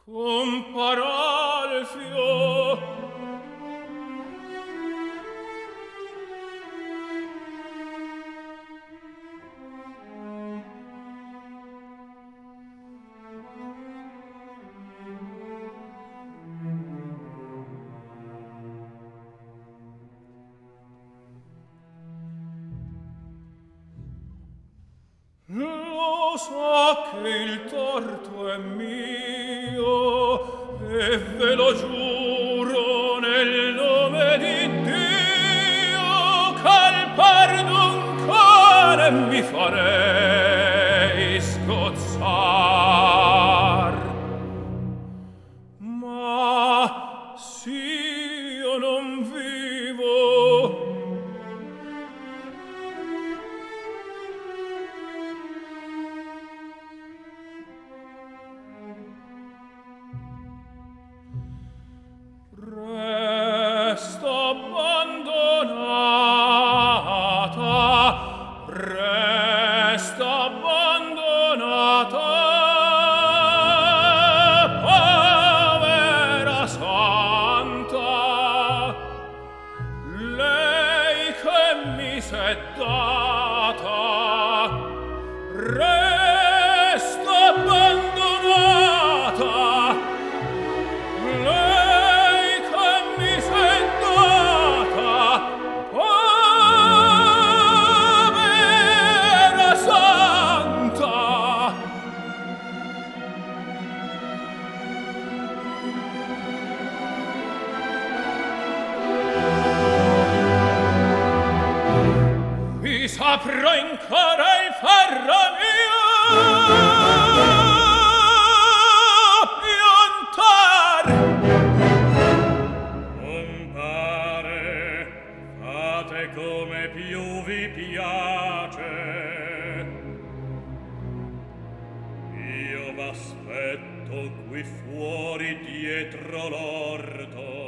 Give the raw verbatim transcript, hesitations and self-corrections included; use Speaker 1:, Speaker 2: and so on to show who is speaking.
Speaker 1: Comparò il fior Lo so che il torto è mio e ve lo giuro nel nome di Dio ch'al perdon core mi farei scozzar. Ma s'io non vivo Resta abbandonata, resta abbandonata, povera santa, lei che mi s'è data, resta abbandonata, lei saprò ancora il ferro mio piantar. Compare, fate come più vi piace, io v'aspetto qui fuori dietro l'orto.